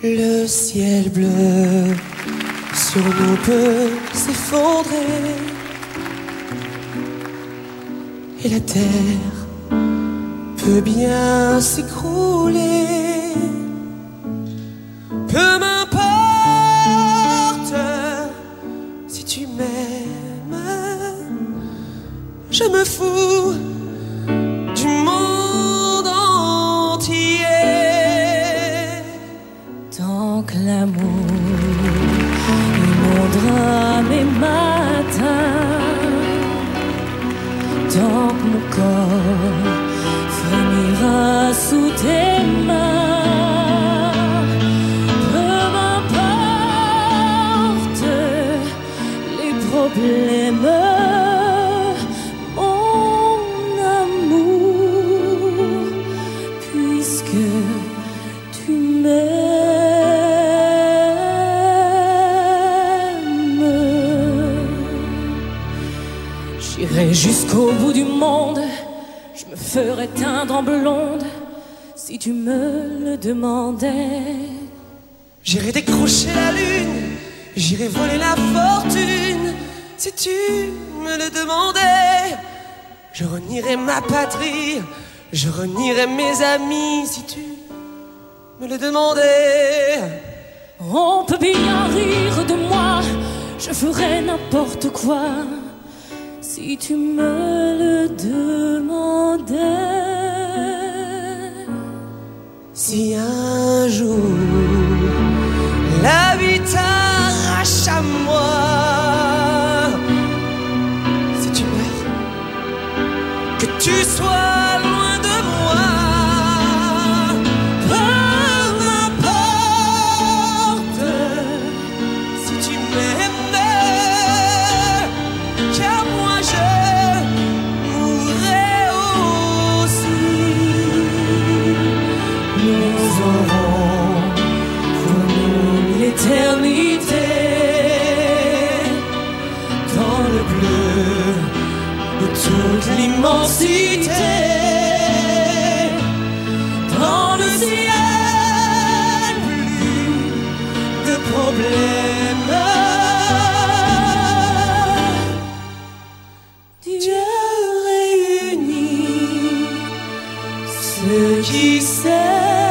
Le ciel bleu sur nous peut s'effondrer et la terre peut bien s'écrouler. Peu m'importe si tu m'aimes, je me fous du monde entier. Tant que l'amour inondera mes matins, tant que mon corps frémira sous tes mains, peu m'importe les problèmes, mon amour, puisque tu m'aimes. J'irai jusqu'au bout du monde, je me ferai teindre en blonde si tu me le demandais. J'irai décrocher la lune, j'irai voler la fortune si tu me le demandais. Je renierai ma patrie, je renierai mes amis si tu me le demandais. On peut bien rire de moi, je ferai n'importe quoi si tu me le demandais. Si un jour la vie t'arrache à moi, si tu meurs, que tu sois loin de moi, peu m'importe si tu m'aimes, car moi je mourrai aussi. Nous aurons pour nous l'éternité dans le bleu de toute l'immensité, dans le ciel, plus de problèmes. Dieu réunit ceux qui s'aiment.